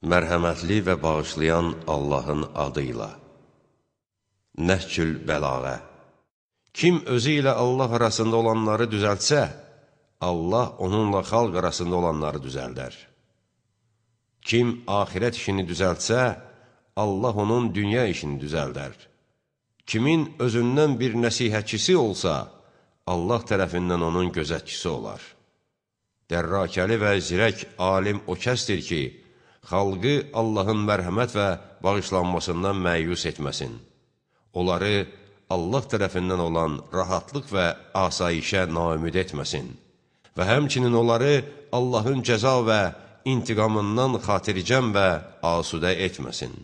Mərhəmətli və bağışlayan Allahın adıyla. Nəhcül bəlağə. Kim özü ilə Allah arasında olanları düzəltsə, Allah onunla xalq arasında olanları düzəldər. Kim axirət işini düzəltsə, Allah onun dünya işini düzəldər. Kimin özündən bir nəsihətçisi olsa, Allah tərəfindən onun gözətçisi olar. Dərrakəli və zirək alim o kəsdir ki, xalqı Allahın mərhəmət və bağışlanmasından məyus etməsin. Onları Allah tərəfindən olan rahatlıq və asayişə naümid etməsin və həmçinin onları Allahın cəza və intiqamından xatircəm və asudə etməsin.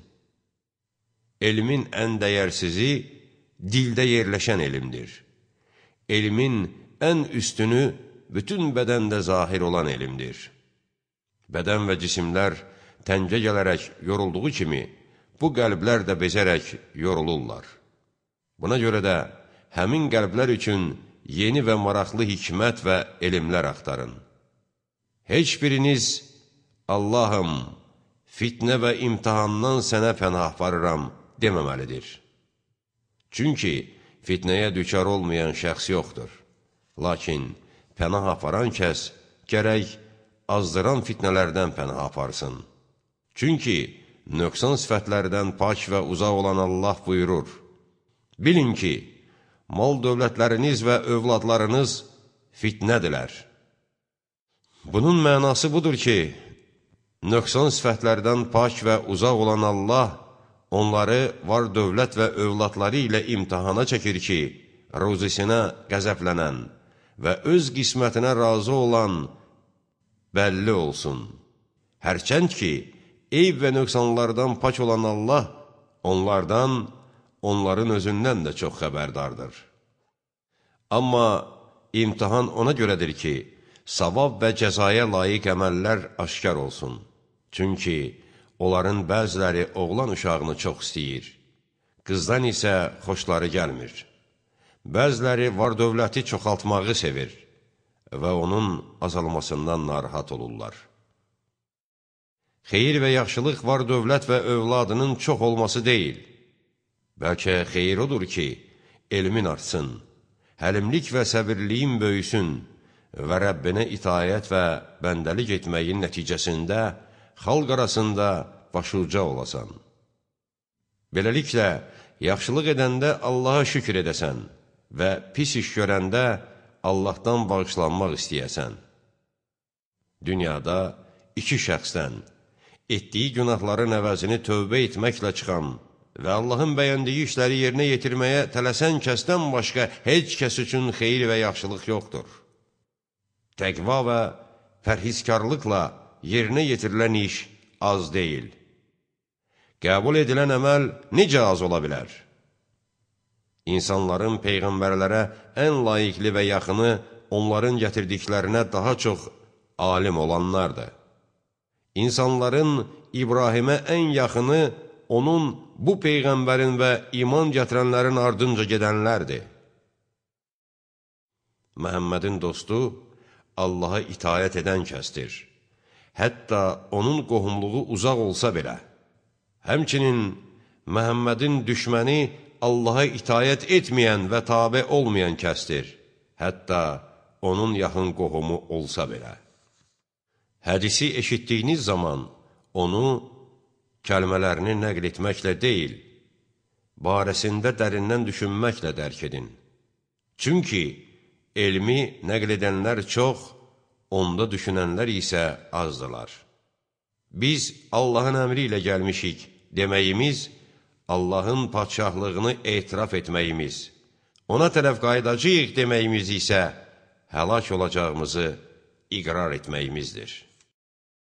Elmin ən dəyərsizi dildə yerləşən elmdir. Elmin ən üstünü bütün bədəndə zahir olan elmdir. Bədən və cisimlər təngə gələrək yorulduğu kimi, bu qəlblər də bezərək yorulurlar. Buna görə də həmin qəlblər üçün yeni və maraqlı hikmət və elmlər axtarın. Heç biriniz, Allahım, fitnə və imtihandan sənə pənah aparıram deməməlidir. Çünki fitnəyə düçar olmayan şəxs yoxdur. Lakin pənah aparan kəs gərək azdıran fitnələrdən pənah aparsın. Çünki nöqsan sifətlərdən pak və uzaq olan Allah buyurur: Bilin ki, mal dövlətləriniz və övladlarınız fitnədirlər. Bunun mənası budur ki, nöqsan sifətlərdən pak və uzaq olan Allah onları var dövlət və övladları ilə imtihana çəkir ki, ruzisinə qəzəblənən və öz qismətinə razı olan bəlli olsun. Hərçənd ki, eyb və nöqsanlardan pak olan Allah onlardan, onların özündən də çox xəbərdardır. Amma imtihan ona görədir ki, savab və cəzaya layiq əməllər aşkar olsun. Çünki onların bəziləri oğlan uşağını çox istəyir, qızdan isə xoşları gəlmir. Bəziləri var dövləti çoxaltmağı sevir və onun azalmasından narahat olurlar. Xeyir və yaxşılıq var dövlət və övladının çox olması deyil. Bəlkə xeyir odur ki, elmin artsın, həlimlik və səbirliyin böyüsün və Rəbbinə itayət və bəndəlik etməyin nəticəsində xalq arasında başuca olasan. Beləliklə, yaxşılıq edəndə Allaha şükür edəsən və pis iş görəndə Allahdan bağışlanmaq istəyəsən. Dünyada iki şəxsdən etdiyi günahların əvəzini tövbə etməklə çıxan və Allahın bəyəndiyi işləri yerinə yetirməyə tələsən kəsdən başqa heç kəs üçün xeyir və yaxşılıq yoxdur. Təqva və pərhizkarlıqla yerinə yetirilən iş az deyil. Qəbul edilən əməl necə az ola bilər? İnsanların peyğəmbərlərə ən layiqli və yaxını onların gətirdiklərinə daha çox alim olanlardır. İnsanların İbrahimə ən yaxını onun bu peyğəmbərin və iman gətirənlərin ardınca gedənlərdir. Məhəmmədin dostu Allaha itayət edən kəsdir. Hətta onun qohumluğu uzaq olsa belə. Həmçinin Məhəmmədin düşməni Allaha itayət etməyən və tabe olmayan kəsdir. Hətta onun yaxın qohumu olsa belə. Hədisi eşitdiyiniz zaman onu kəlmələrini nəql etməklə deyil, barəsində dərindən düşünməklə dərk edin. Çünki elmi nəql edənlər çox, onda düşünənlər isə azdılar. Biz Allahın əmri ilə gəlmişik deməyimiz, Allahın padşahlığını etiraf etməyimiz, ona tərəf qayıdacağıq deməyimiz isə həlak olacağımızı iqrar etməyimizdir.